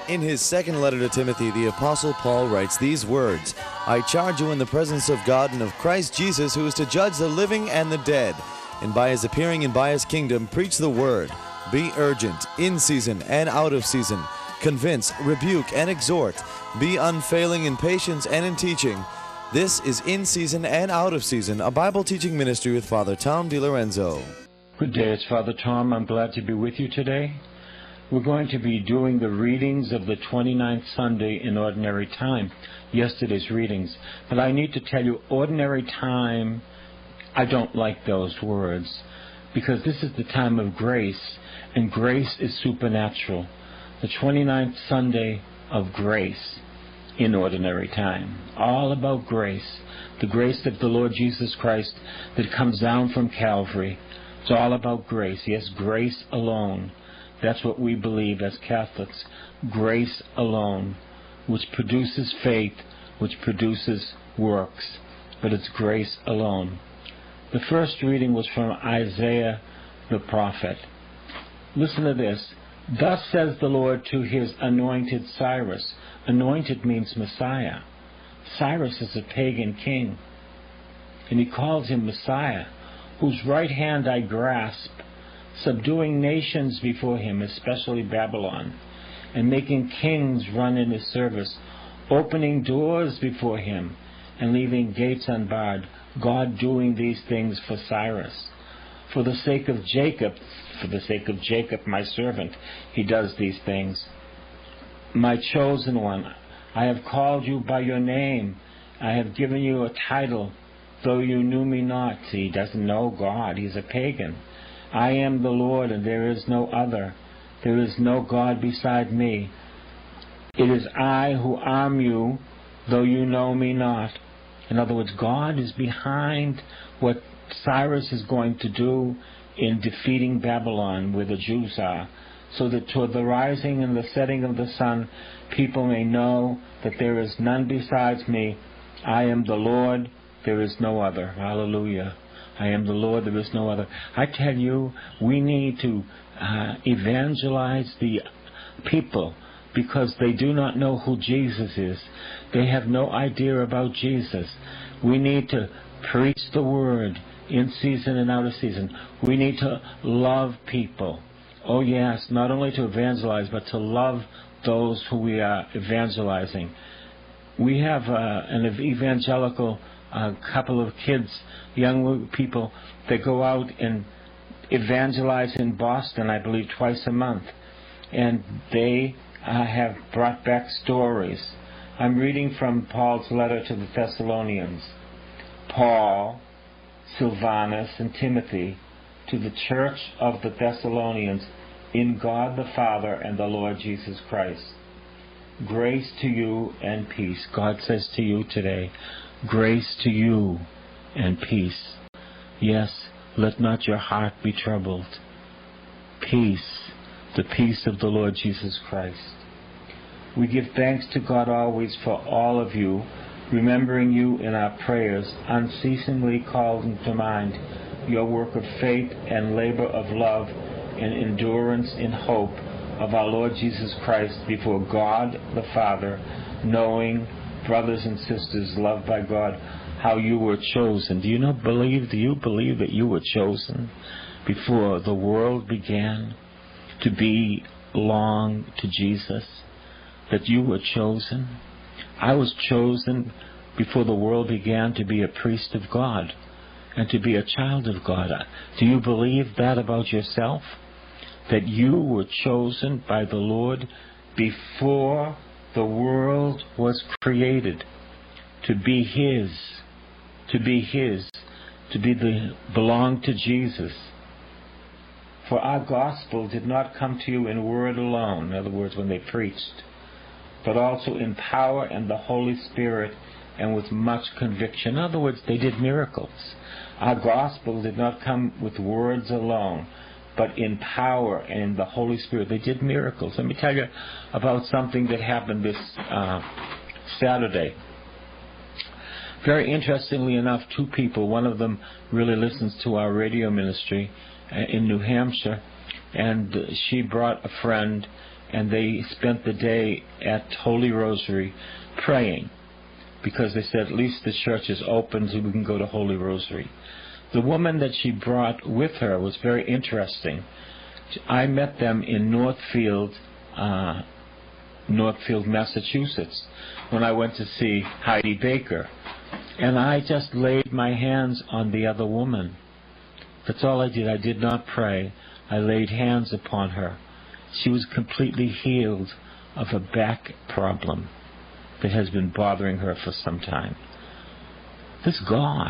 In his second letter to Timothy, the Apostle Paul writes these words, "I charge you in the presence of God and of Christ Jesus, who is to judge the living and the dead, and by his appearing and by his kingdom, preach the word. Be urgent, in season and out of season. Convince, rebuke, and exhort. Be unfailing in patience and in teaching." This is In Season and Out of Season, a Bible teaching ministry with Father Tom DiLorenzo. Good day, it's Father Tom. I'm glad to be with you today. We're going to be doing the readings of the 29th Sunday in Ordinary Time, yesterday's readings. But I need to tell you, Ordinary Time, I don't like those words, because this is the time of grace, and grace is supernatural. The 29th Sunday of grace in Ordinary Time, all about grace, the grace of the Lord Jesus Christ that comes down from Calvary. It's all about grace. Yes, grace alone. That's what we believe as Catholics. Grace alone, which produces faith, which produces works. But it's grace alone. The first reading was from Isaiah the prophet. Listen to this. "Thus says the Lord to his anointed Cyrus." Anointed means Messiah. Cyrus is a pagan king. And he calls him Messiah, "whose right hand I grasp, subduing nations before him, especially Babylon, and making kings run in his service, opening doors before him, and leaving gates unbarred." God doing these things for Cyrus. For the sake of Jacob, my servant, he does these things. "My chosen one, I have called you by your name. I have given you a title, though you knew me not." See, he doesn't know God. He's a pagan. "I am the Lord, and there is no other. There is no God beside me. It is I who arm you, though you know me not." In other words, God is behind what Cyrus is going to do in defeating Babylon, where the Jews are, so that toward the rising and the setting of the sun, people may know that there is none besides me. I am the Lord, there is no other. Hallelujah. I am the Lord, there is no other. I tell you, we need to evangelize the people, because they do not know who Jesus is. They have no idea about Jesus. We need to preach the word in season and out of season. We need to love people. Oh yes, not only to evangelize, but to love those who we are evangelizing. We have an evangelical couple of kids, young people, that go out and evangelize in Boston, I believe, twice a month. And they have brought back stories. I'm reading from Paul's letter to the Thessalonians. Paul, Silvanus, and Timothy, to the church of the Thessalonians, in God the Father and the Lord Jesus Christ. Grace to you and peace. God says to you today, grace to you and peace. Yes, let not your heart be troubled. Peace, the peace of the Lord Jesus Christ. We give thanks to God always for all of you, remembering you in our prayers, unceasingly calling to mind your work of faith and labor of love and endurance in hope of our Lord Jesus Christ before God the Father, knowing, brothers and sisters loved by God, how you were chosen. Do you believe that you were chosen before the world began to belong to Jesus? That you were chosen? I was chosen before the world began to be a priest of God and to be a child of God. Do you believe that about yourself? That you were chosen by the Lord before the world was created to be His, belong to Jesus. For our gospel did not come to you in word alone, in other words, when they preached, but also in power and the Holy Spirit and with much conviction. In other words, they did miracles. Our gospel did not come with words alone, but in power and in the Holy Spirit. They did miracles. Let me tell you about something that happened this Saturday. Very interestingly enough, two people, one of them really listens to our radio ministry in New Hampshire, and she brought a friend, and they spent the day at Holy Rosary praying, because they said at least the church is open so we can go to Holy Rosary. The woman that she brought with her was very interesting. I met them in Northfield, Massachusetts, when I went to see Heidi Baker. And I just laid my hands on the other woman. That's all I did. I did not pray. I laid hands upon her. She was completely healed of a back problem that has been bothering her for some time. This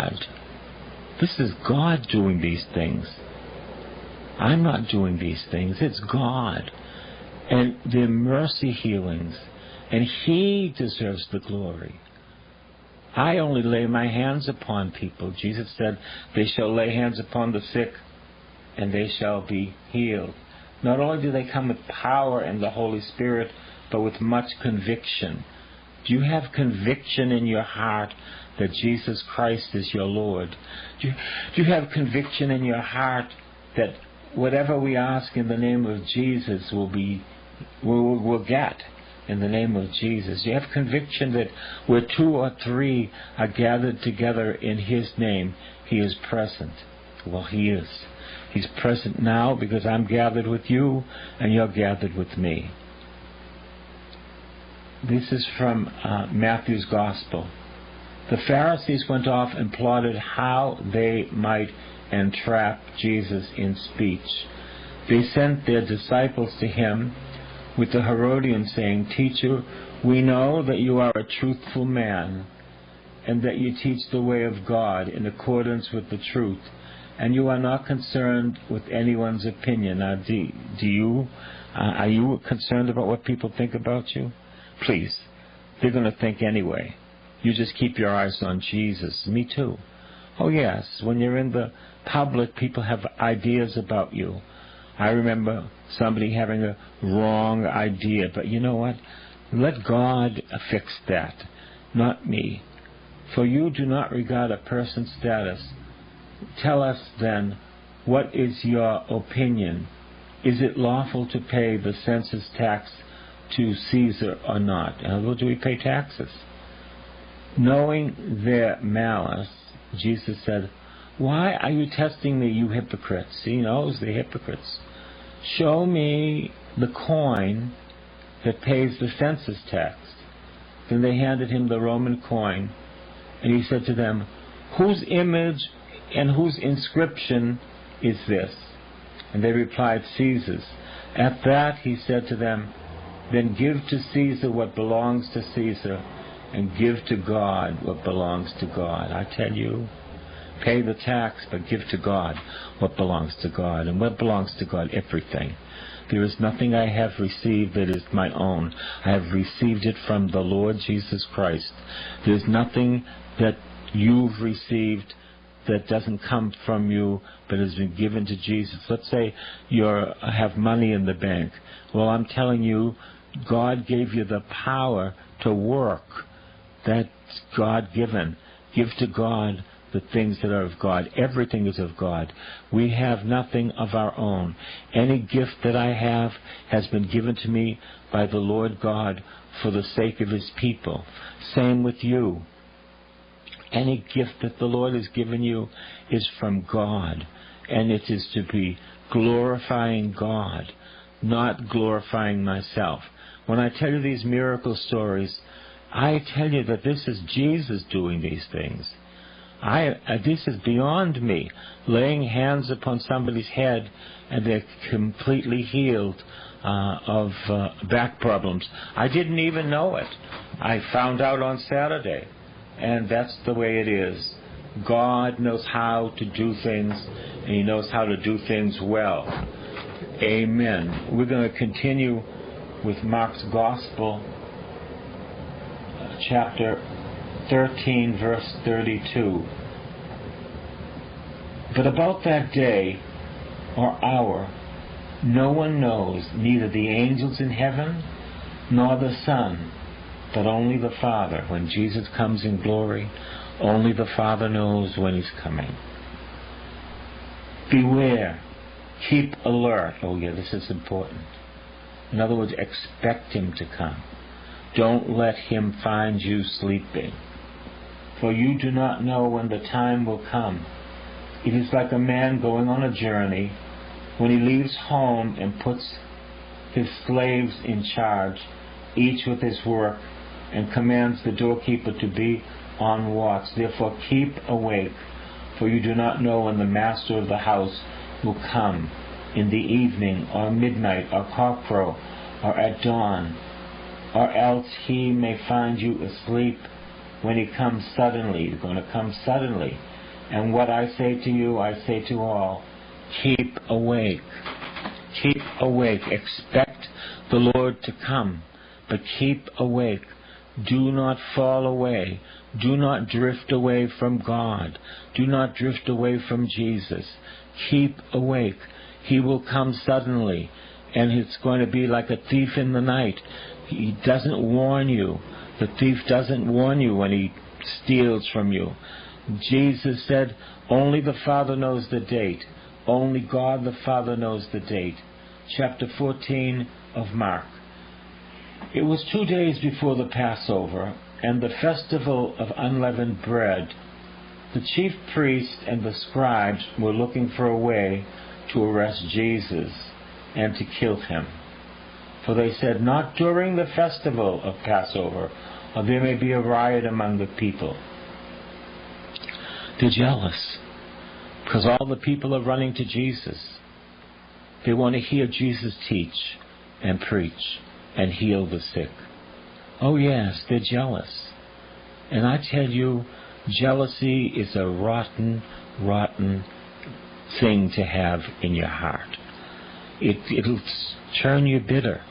is God doing these things. I'm not doing these things. It's God. And they're mercy healings. And He deserves the glory. I only lay my hands upon people. Jesus said, they shall lay hands upon the sick, and they shall be healed. Not only do they come with power and the Holy Spirit, but with much conviction. Do you have conviction in your heart that Jesus Christ is your Lord? Do you have conviction in your heart that whatever we ask in the name of Jesus we'll get in the name of Jesus? Do you have conviction that where 2 or 3 are gathered together in His name, He is present? Well, He is. He's present now because I'm gathered with you and you're gathered with me. This is from Matthew's Gospel. The Pharisees went off and plotted how they might entrap Jesus in speech. They sent their disciples to Him with the Herodians, saying, Teacher, we know that you are a truthful man, and that you teach the way of God in accordance with the truth, and you are not concerned with anyone's opinion. Now, are you concerned about what people think about you? Please, they're going to think anyway. You just keep your eyes on Jesus. Me too. Oh yes, when you're in the public, people have ideas about you. I remember somebody having a wrong idea, but you know what? Let God fix that, not me. For you do not regard a person's status. Tell us then, what is your opinion? Is it lawful to pay the census tax to Caesar or not? In other words, do we pay taxes? Knowing their malice, Jesus said, Why are you testing me, you hypocrites? He knows the hypocrites. Show me the coin that pays the census tax. Then they handed him the Roman coin, and he said to them, Whose image and whose inscription is this? And they replied, Caesar's. At that he said to them, Then give to Caesar what belongs to Caesar, and give to God what belongs to God. I tell you, pay the tax, but give to God what belongs to God. And what belongs to God? Everything. There is nothing I have received that is my own. I have received it from the Lord Jesus Christ. There's nothing that you've received that doesn't come from you, but has been given to Jesus. Let's say you have money in the bank. Well, I'm telling you, God gave you the power to work. That's God-given. Give to God the things that are of God. Everything is of God. We have nothing of our own. Any gift that I have has been given to me by the Lord God for the sake of His people. Same with you. Any gift that the Lord has given you is from God, and it is to be glorifying God, not glorifying myself. When I tell you these miracle stories, I tell you that this is Jesus doing these things. This is beyond me. Laying hands upon somebody's head and they're completely healed of back problems. I didn't even know it. I found out on Saturday. And that's the way it is. God knows how to do things, and He knows how to do things well. Amen. We're going to continue with Mark's Gospel, chapter 13, verse 32. But about that day or hour, no one knows, neither the angels in heaven nor the Son, but only the Father. When Jesus comes in glory, only the Father knows when He's coming. Beware. Keep alert. Oh yeah, this is important. In other words, expect him to come. Don't let him find you sleeping. For you do not know when the time will come. It is like a man going on a journey, when he leaves home and puts his slaves in charge, each with his work, and commands the doorkeeper to be on watch. Therefore keep awake, for you do not know when the master of the house will come, in the evening, or midnight, or cockcrow, or at dawn, or else he may find you asleep when he comes suddenly. He's going to come suddenly. And what I say to you, I say to all, keep awake. Keep awake. Expect the Lord to come, but keep awake. Do not fall away. Do not drift away from God. Do not drift away from Jesus. Keep awake. He will come suddenly, and it's going to be like a thief in the night. He doesn't warn you. The thief doesn't warn you when he steals from you. Jesus said, only the Father knows the date. Only God the Father knows the date. Chapter 14 of Mark. It was 2 days before the Passover and the festival of unleavened bread. The chief priests and the scribes were looking for a way to arrest Jesus and to kill him. For they said, not during the festival of Passover, or there may be a riot among the people. They're jealous because all the people are running to Jesus. They want to hear Jesus teach and preach and heal the sick. Oh yes, they're jealous. And I tell you, jealousy is a rotten, rotten thing to have in your heart. It'll turn you bitter.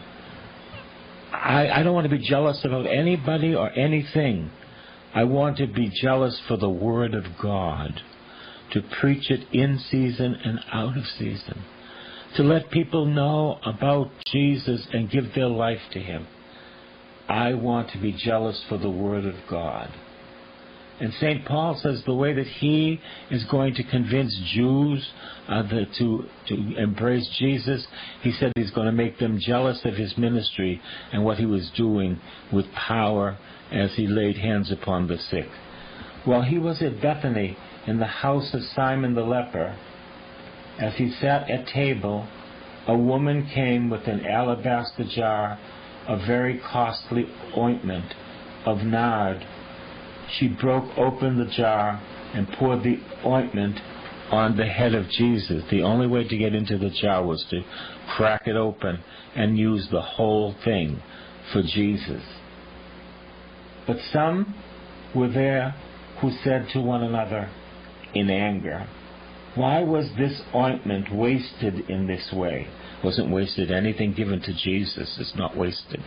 I don't want to be jealous about anybody or anything. I want to be jealous for the Word of God, to preach it in season and out of season, to let people know about Jesus and give their life to Him. I want to be jealous for the Word of God. And St. Paul says the way that he is going to convince Jews to embrace Jesus, he said he's going to make them jealous of his ministry and what he was doing with power as he laid hands upon the sick. While he was at Bethany in the house of Simon the leper, as he sat at table, a woman came with an alabaster jar of very costly ointment of nard. She broke open the jar and poured the ointment on the head of Jesus. The only way to get into the jar was to crack it open and use the whole thing for Jesus. But some were there who said to one another in anger, why was this ointment wasted in this way? Wasn't wasted. Anything given to Jesus is not wasted.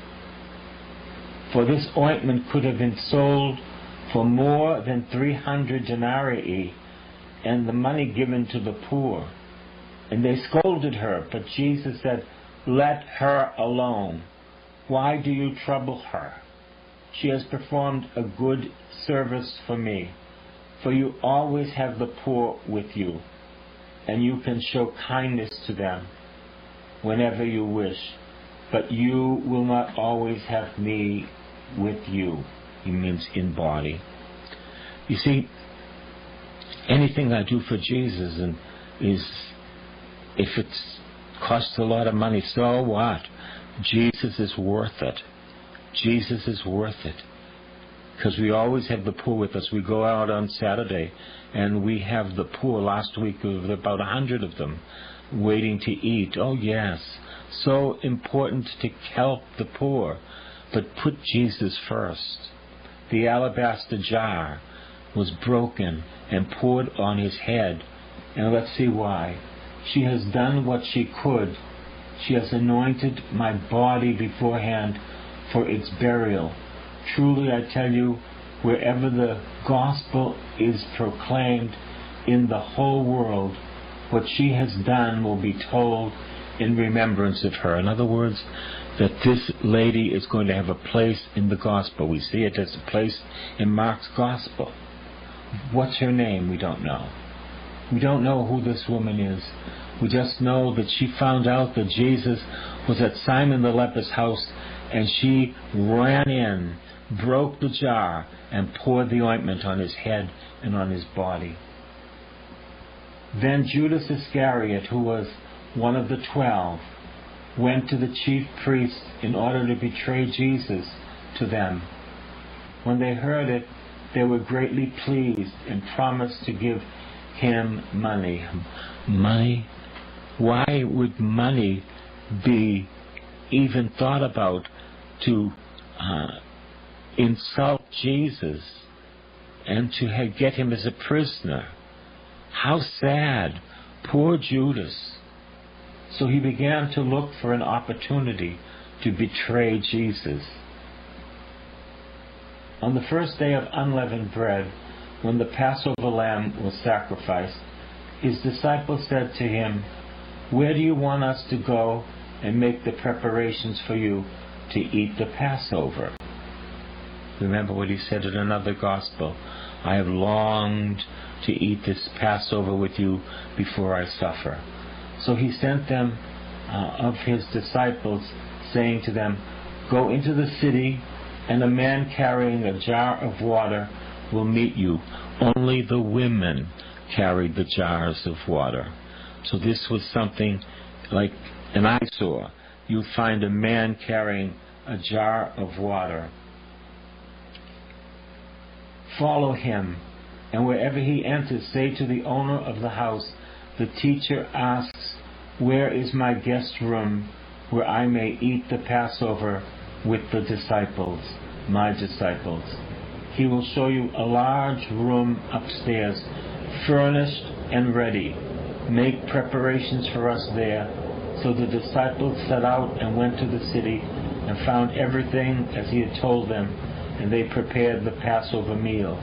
For this ointment could have been sold for more than 300 denarii, and the money given to the poor. And they scolded her, but Jesus said, let her alone. Why do you trouble her? She has performed a good service for me. For you always have the poor with you, and you can show kindness to them whenever you wish. But you will not always have me with you. He means in body. You see, anything I do for Jesus is, if it costs a lot of money, so what? Jesus is worth it. Jesus is worth it. Because we always have the poor with us. We go out on Saturday and we have the poor. Last week there were about 100 of them waiting to eat. Oh yes, so important to help the poor. But put Jesus first. The alabaster jar was broken and poured on his head. And let's see why. She has done what she could. She has anointed my body beforehand for its burial. Truly I tell you, wherever the gospel is proclaimed in the whole world, what she has done will be told in remembrance of her. In other words, that this lady is going to have a place in the gospel. We see it as a place in Mark's gospel. What's her name? We don't know. We don't know who this woman is. We just know that she found out that Jesus was at Simon the leper's house, and she ran in, broke the jar, and poured the ointment on his head and on his body. Then Judas Iscariot, who was one of the 12, went to the chief priests in order to betray Jesus to them. When they heard it, they were greatly pleased and promised to give him money. Money? Why would money be even thought about to insult Jesus and to get him as a prisoner? How sad. Poor Judas. So he began to look for an opportunity to betray Jesus. On the first day of unleavened bread, when the Passover lamb was sacrificed, his disciples said to him, "Where do you want us to go and make the preparations for you to eat the Passover?" Remember what he said in another gospel, "I have longed to eat this Passover with you before I suffer." So he sent them of his disciples, saying to them, "Go into the city, and a man carrying a jar of water will meet you." Only the women carried the jars of water. So this was something like an eyesore. You find a man carrying a jar of water. Follow him, and wherever he enters, say to the owner of the house, "The teacher asks, where is my guest room, where I may eat the Passover with the disciples, my disciples?" He will show you a large room upstairs, furnished and ready. Make preparations for us there. So the disciples set out and went to the city and found everything as he had told them, and they prepared the Passover meal.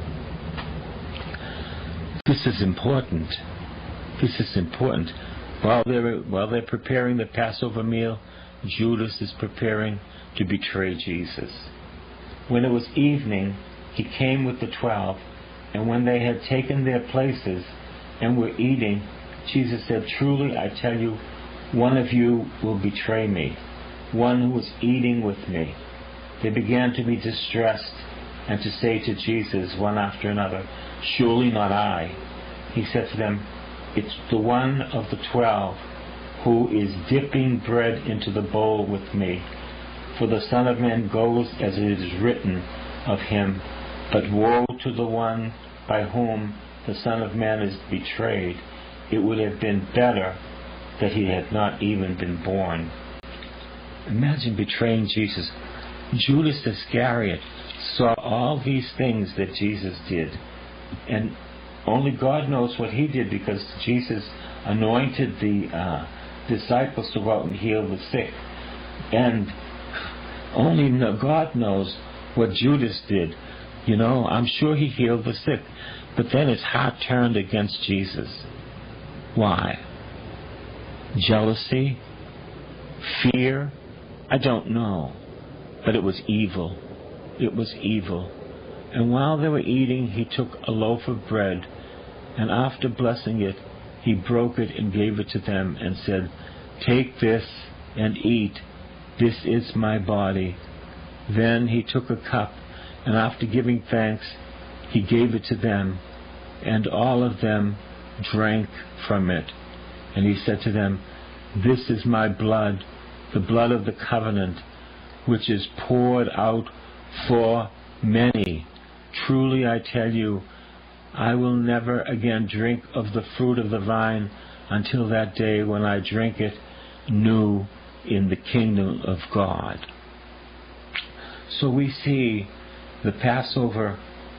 This is important. This is important. While they're preparing the Passover meal, Judas is preparing to betray Jesus. When it was evening, he came with the 12, and when they had taken their places and were eating, Jesus said, "Truly I tell you, one of you will betray me, one who was eating with me." They began to be distressed and to say to Jesus one after another, "Surely not I." He said to them, "It's the one of the 12 who is dipping bread into the bowl with me. For the Son of Man goes as it is written of him, but woe to the one by whom the Son of Man is betrayed. It would have been better that he had not even been born." Imagine betraying Jesus. Judas Iscariot saw all these things that Jesus did, and only God knows what he did, because Jesus anointed the disciples to go out and heal the sick, and only God knows what Judas did. You know, I'm sure he healed the sick, but then his heart turned against Jesus. Why? Jealousy? Fear? I don't know. But it was evil. It was evil. And while they were eating, he took a loaf of bread, and after blessing it, he broke it and gave it to them and said, "Take this and eat. This is my body." Then he took a cup, and after giving thanks, he gave it to them, and all of them drank from it. And he said to them, "This is my blood, the blood of the covenant, which is poured out for many. Truly I tell you, I will never again drink of the fruit of the vine until that day when I drink it new in the kingdom of God." So we see the Passover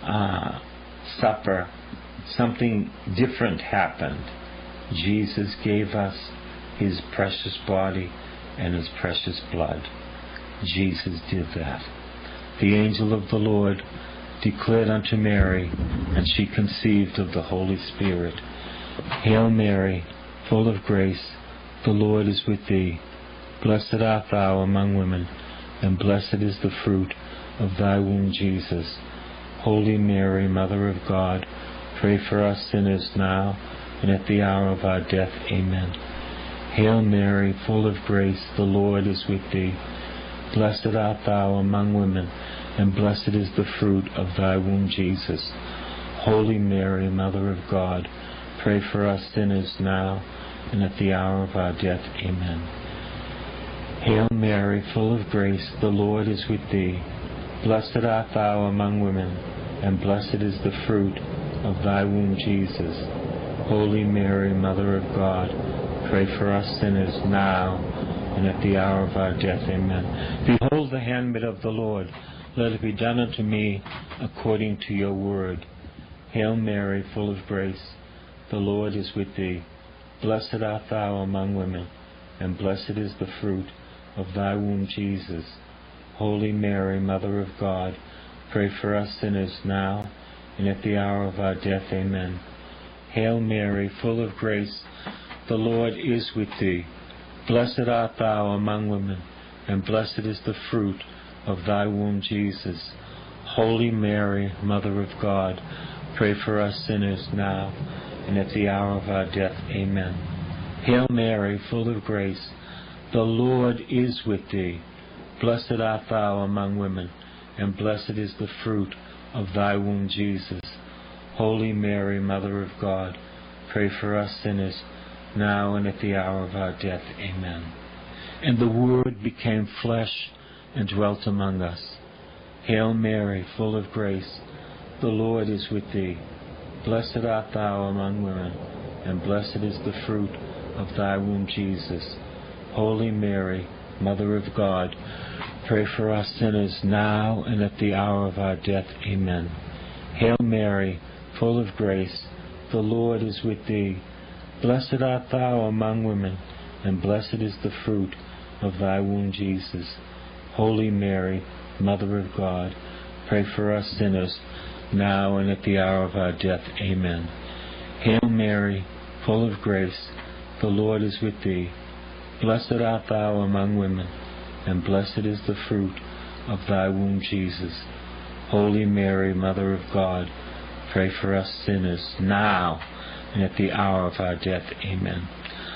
supper, something different happened. Jesus gave us his precious body and his precious blood. Jesus did that. The angel of the Lord declared unto Mary, and she conceived of the Holy Spirit. Hail Mary, full of grace, the Lord is with thee. Blessed art thou among women, and blessed is the fruit of thy womb, Jesus. Holy Mary, Mother of God, pray for us sinners now and at the hour of our death. Amen. Hail Mary, full of grace, the Lord is with thee. Blessed art thou among women, and blessed is the fruit of thy womb, Jesus. Holy Mary, Mother of God, pray for us sinners now and at the hour of our death. Amen. Hail Mary, full of grace, the Lord is with thee. Blessed art thou among women, and blessed is the fruit of thy womb, Jesus. Holy Mary, Mother of God, pray for us sinners now and at the hour of our death. Amen. Behold the handmaid of the Lord. Let it be done unto me according to your word. Hail Mary, full of grace, the Lord is with thee. Blessed art thou among women, and blessed is the fruit of thy womb, Jesus. Holy Mary, Mother of God, pray for us sinners now and at the hour of our death. Amen. Hail Mary, full of grace, the Lord is with thee. Blessed art thou among women, and blessed is the fruit of thy womb, Jesus. Holy Mary, Mother of God, pray for us sinners now and at the hour of our death. Amen. Hail Mary, full of grace, the Lord is with thee. Blessed art thou among women, and blessed is the fruit of thy womb, Jesus. Holy Mary, Mother of God, pray for us sinners, now and at the hour of our death. Amen. And the Word became flesh and dwelt among us. Hail Mary, full of grace, the Lord is with thee. Blessed art thou among women, and blessed is the fruit of thy womb, Jesus. Holy Mary, Mother of God, pray for us sinners now and at the hour of our death. Amen. Hail Mary, full of grace, the Lord is with thee. Blessed art thou among women, and blessed is the fruit of thy womb, Jesus. Holy Mary, Mother of God, pray for us sinners, now and at the hour of our death. Amen. Hail Mary, full of grace, the Lord is with thee. Blessed art thou among women, and blessed is the fruit of thy womb, Jesus. Holy Mary, Mother of God, pray for us sinners, now and at the hour of our death. Amen.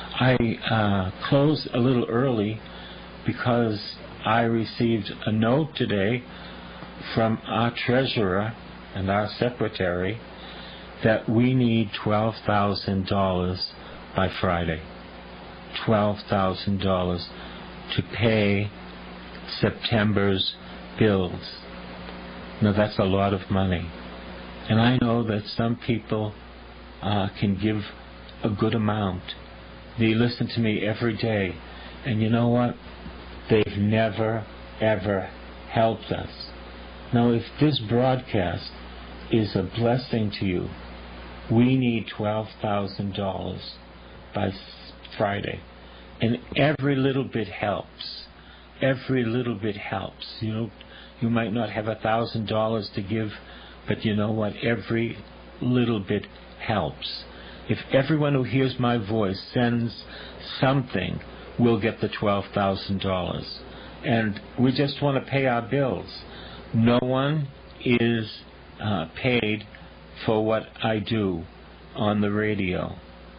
I close a little early because I received a note today from our treasurer and our secretary that we need $12,000 by Friday. $12,000 to pay September's bills. Now that's a lot of money. And I know that some people can give a good amount. They listen to me every day. And you know what? They've never, ever helped us. Now, if this broadcast is a blessing to you, we need $12,000 by Friday. And every little bit helps. Every little bit helps. You know, you might not have $1,000 to give, but you know what? Every little bit helps. If everyone who hears my voice sends something, we'll get the $12,000. And we just want to pay our bills. No one is paid for what I do on the radio.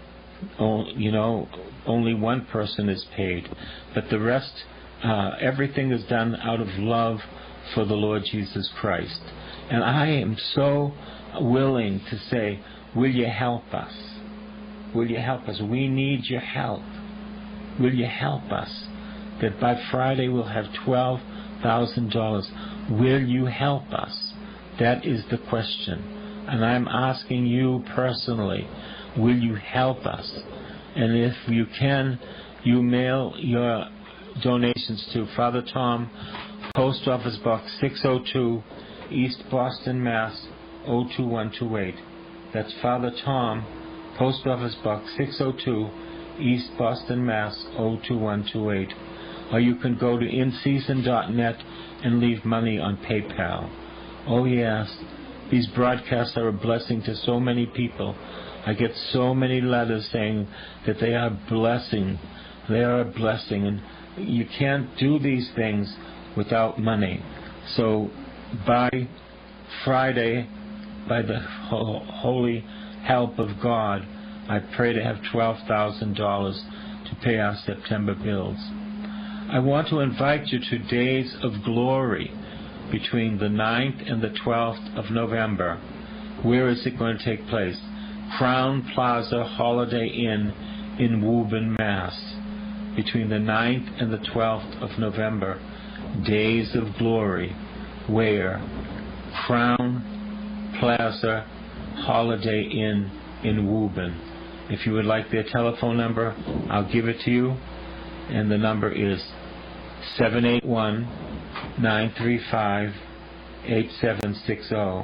Only one person is paid. But the rest, everything is done out of love for the Lord Jesus Christ. And I am so willing to say, will you help us? Will you help us? We need your help. Will you help us? That by Friday we'll have $12,000. Will you help us? That is the question. And I'm asking you personally, will you help us? And if you can, you mail your donations to Father Tom, Post Office Box 602, East Boston, Mass. 02128. That's Father Tom, Post Office Box 602, East Boston, Mass. 02128. Or you can go to inseason.net and leave money on PayPal. Oh yes, these broadcasts are a blessing to so many people. I get so many letters saying that they are a blessing. They are a blessing, and you can't do these things without money. So by Friday, by the holy help of God, I pray to have $12,000 to pay our September bills. I want to invite you to Days of Glory between the 9th and the 12th of November. Where is it going to take place? Crown Plaza Holiday Inn in Woburn, Mass. Between the 9th and the 12th of November. Days of Glory. Where? Crown Plaza Holiday Inn in Woburn. If you would like their telephone number, I'll give it to you. And the number is 781-935-8760.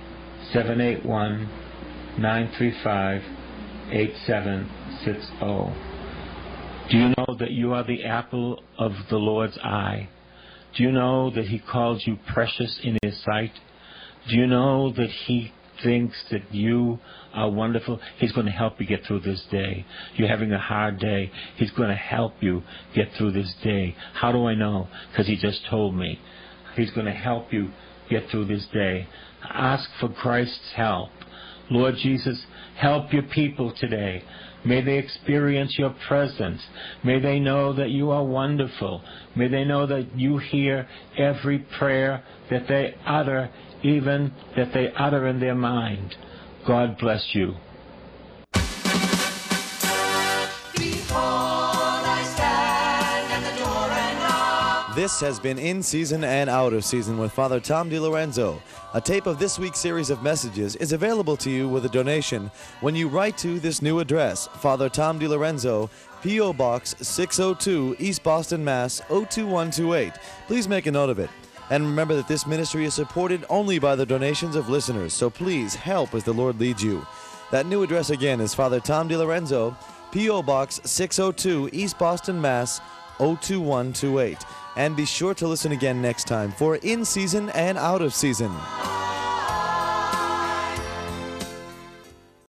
781-935-8760. Do you know that you are the apple of the Lord's eye? Do you know that He calls you precious in His sight? Do you know that He thinks that you are wonderful? He's going to help you get through this day. You're having a hard day. He's going to help you get through this day. How do I know? Because He just told me. He's going to help you get through this day. Ask for Christ's help. Lord Jesus, help your people today. May they experience your presence. May they know that you are wonderful. May they know that you hear every prayer that they utter, even that they utter in their mind. God bless you. This has been In Season and Out of Season with Father Tom DiLorenzo. A tape of this week's series of messages is available to you with a donation when you write to this new address, Father Tom DiLorenzo, P.O. Box 602, East Boston, Mass. 02128. Please make a note of it. And remember that this ministry is supported only by the donations of listeners, so please help as the Lord leads you. That new address again is Father Tom DiLorenzo, P.O. Box 602, East Boston, Mass. 02128. And be sure to listen again next time for In Season and Out of Season.